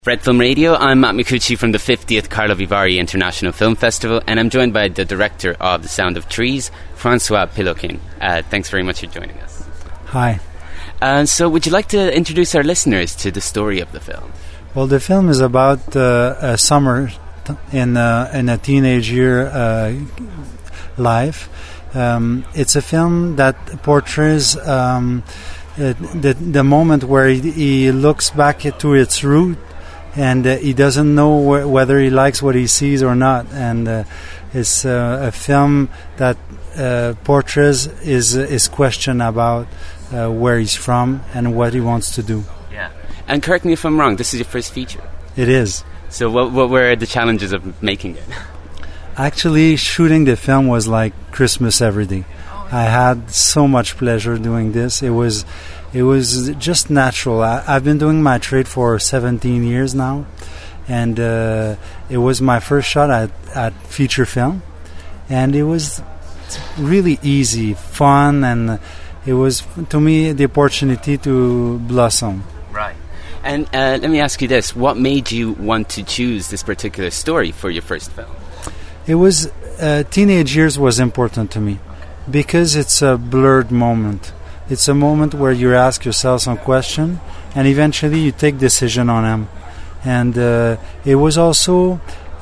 Red Film Radio, I'm Matt Micucci from the 50th Carlo Vivari International Film Festival, and I'm joined by the director of The Sound of Trees, Francois Piloquin. Thanks very much for joining us. Hi. So would you like to introduce our listeners to the story of the film? Well, the film is about a summer in a teenage year life. It's a film that portrays the moment where he looks back to its root, and he doesn't know whether he likes what he sees or not. And it's a film that portrays his question about where he's from and what he wants to do. Yeah. And correct me if I'm wrong, this is your first feature? It is. So what were the challenges of making it? Actually, shooting the film was like Christmas every day. I had so much pleasure doing this. It was just natural. I've been doing my trade for 17 years now, and it was my first shot at feature film, and it was really easy, fun, and it was, to me, the opportunity to blossom. Right. And let me ask you this. What made you want to choose this particular story for your first film? It was, teenage years was important to me, because it's a blurred moment. It's a moment where you ask yourself some question, and eventually you take decision on them. And it was also,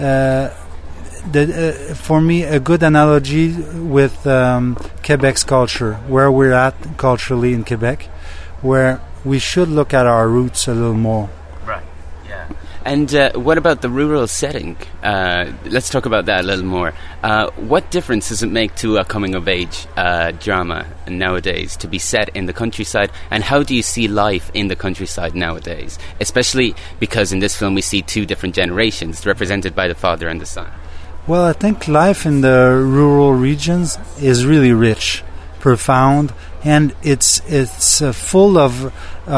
for me, a good analogy with Quebec's culture, where we're at culturally in Quebec, where we should look at our roots a little more. Right, yeah. And what about the rural setting? Let's talk about that a little more. What difference does it make to a coming-of-age drama nowadays to be set in the countryside? And how do you see life in the countryside nowadays? Especially because in this film we see two different generations represented by the father and the son. Well, I think life in the rural regions is really rich, profound, and it's full of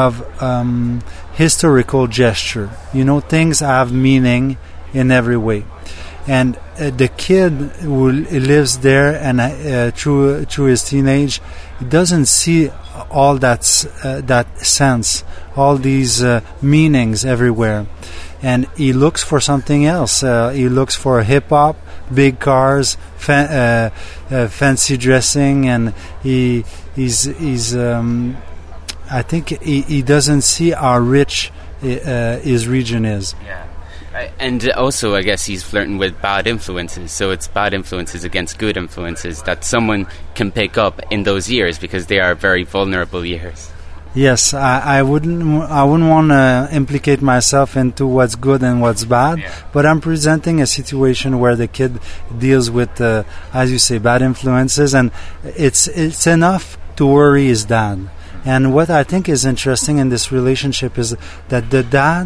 historical gesture. You know, things have meaning in every way, and the kid who lives there and through his teenage, he doesn't see all that sense, all these meanings everywhere, and he looks for something else. He looks for hip hop, big cars, fancy dressing, and he's I think he doesn't see how rich his region is. Yeah. And also, I guess he's flirting with bad influences. So it's bad influences against good influences that someone can pick up in those years, because they are very vulnerable years. Yes, I wouldn't want to implicate myself into what's good and what's bad, yeah. But I'm presenting a situation where the kid deals with, as you say, bad influences, and it's enough to worry his dad. And what I think is interesting in this relationship is that the dad,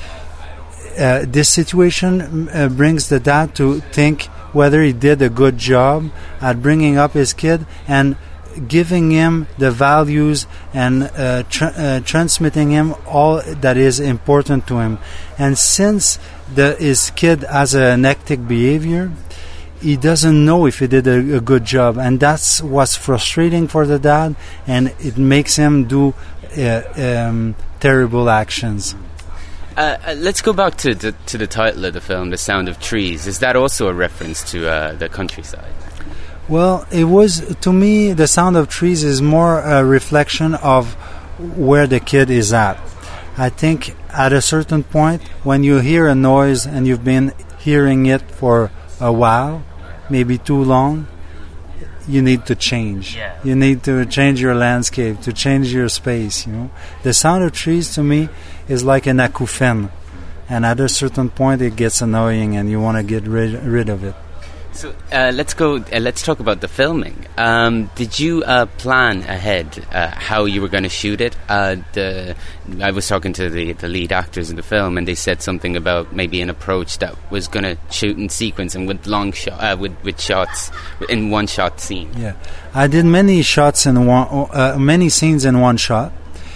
this situation brings the dad to think whether he did a good job at bringing up his kid and giving him the values and transmitting him all that is important to him. And since his kid has an hectic behavior, he doesn't know if he did a good job, and that's what's frustrating for the dad, and it makes him do terrible actions. Let's go back to the title of the film, The Sound of Trees. Is that also a reference to the countryside? Well, it was, to me, The Sound of Trees is more a reflection of where the kid is at. I think at a certain point, when you hear a noise and you've been hearing it for a while, maybe too long, you need to change. Yeah. You need to change your landscape, to change your space, you know. The Sound of Trees, to me, is like an acouphene. And at a certain point, it gets annoying and you want to get rid of it. So let's talk about the filming. Did you plan ahead how you were going to shoot it? I was talking to the lead actors in the film, and they said something about maybe an approach that was going to shoot in sequence and with long with shots in one shot scene. Yeah, I did many shots in many scenes in one shot,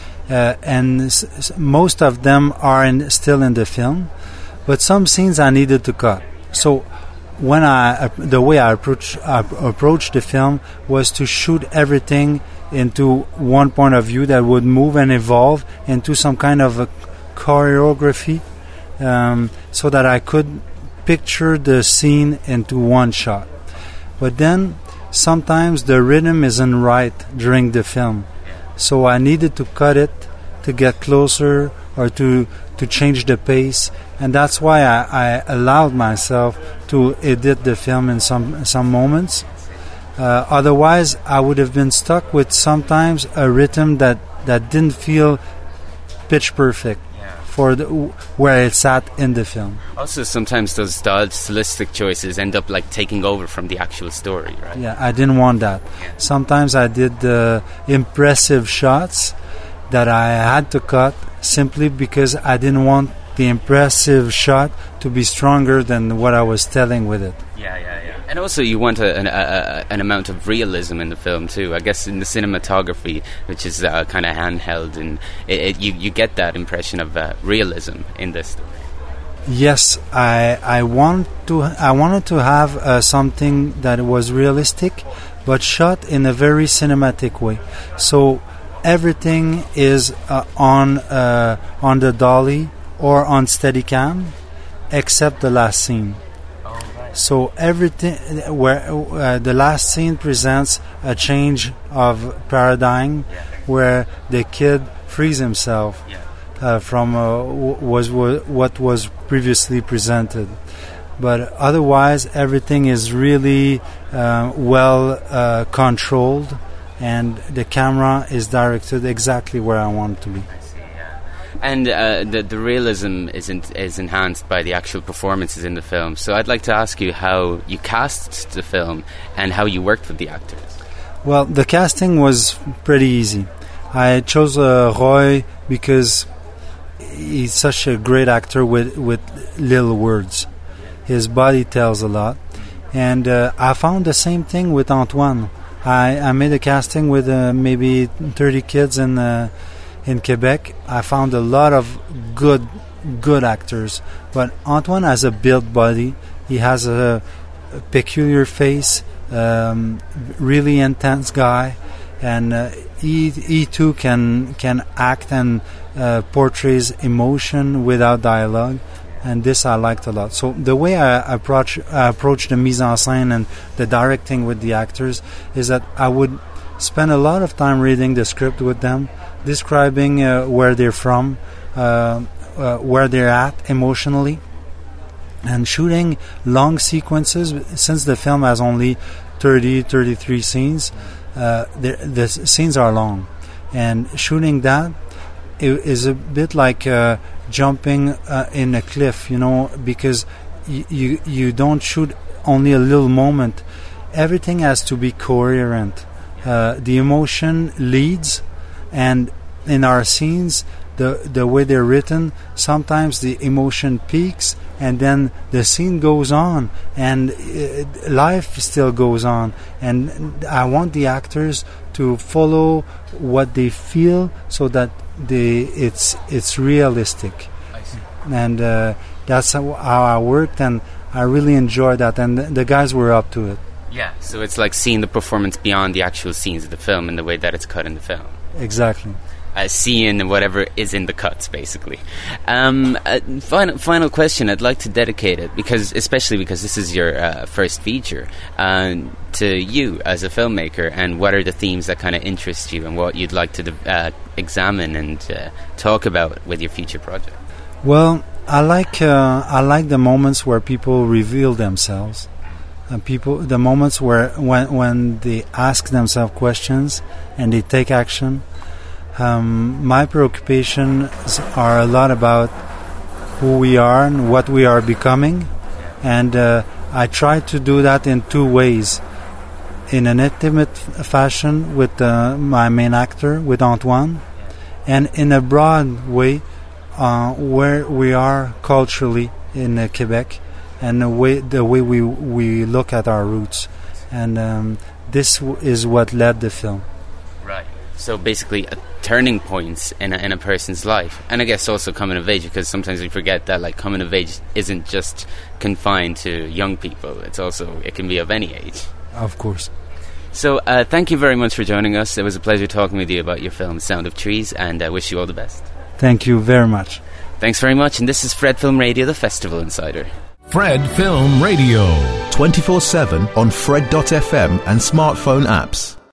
and most of them are still in the film, but some scenes I needed to cut. So when the way I approached the film was to shoot everything into one point of view that would move and evolve into some kind of a choreography so that I could picture the scene into one shot. But then sometimes the rhythm isn't right during the film, so I needed to cut it to get closer or to change the pace, and that's why I allowed myself to edit the film in some moments. Otherwise, I would have been stuck with sometimes a rhythm that didn't feel pitch perfect for where it's at in the film. Also, sometimes those stylistic choices end up like taking over from the actual story, right? Yeah, I didn't want that. Sometimes I did impressive shots that I had to cut simply because I didn't want the impressive shot to be stronger than what I was telling with it. And also you want an amount of realism in the film too. I guess in the cinematography, which is kind of handheld, and you get that impression of realism in this story. Yes, I wanted to have something that was realistic, but shot in a very cinematic way. So everything is on the dolly or on Steadicam, except the last scene. So everything where the last scene presents a change of paradigm, where the kid frees himself from what was previously presented. But otherwise, everything is really well controlled, and the camera is directed exactly where I want it to be. And the realism is enhanced by the actual performances in the film. So I'd like to ask you how you cast the film and how you worked with the actors. Well, the casting was pretty easy. I chose Roy because he's such a great actor with little words. His body tells a lot. And I found the same thing with Antoine. I made a casting with maybe 30 kids in Quebec. I found a lot of good actors, but Antoine has a built body. He has a peculiar face, really intense guy, and he too can act and portrays emotion without dialogue, and this I liked a lot. So the way I approach the mise en scène and the directing with the actors is that I would spend a lot of time reading the script with them, describing where they're from, where they're at emotionally, and shooting long sequences. Since the film has only 33 scenes, the scenes are long, and shooting that is a bit like jumping in a cliff, because you don't shoot only a little moment. Everything has to be coherent. The emotion leads, and in our scenes, the way they're written, sometimes the emotion peaks and then the scene goes on and life still goes on, and I want the actors to follow what they feel so that it's realistic. I see. And that's how I worked, and I really enjoyed that, and the guys were up to it. Yeah, so it's like seeing the performance beyond the actual scenes of the film and the way that it's cut in the film. Exactly. Seeing whatever is in the cuts, basically. Final question. I'd like to dedicate it, especially because this is your first feature, to you as a filmmaker, and what are the themes that kind of interest you and what you'd like to examine and talk about with your future project. Well, I like the moments where people reveal themselves. The moments where when they ask themselves questions and they take action. My preoccupations are a lot about who we are and what we are becoming, and I try to do that in two ways: in an intimate fashion with my main actor, with Antoine, and in a broad way where we are culturally in Quebec, and the way we look at our roots, and this is what led the film. Right. So basically, turning points in a person's life, and I guess also coming of age, because sometimes we forget that like coming of age isn't just confined to young people. It can be of any age. Of course. So thank you very much for joining us. It was a pleasure talking with you about your film Sound of Trees, and I wish you all the best. Thank you very much. Thanks very much, and this is Fred Film Radio, the Festival Insider. Fred Film Radio. 24/7 on Fred.fm and smartphone apps.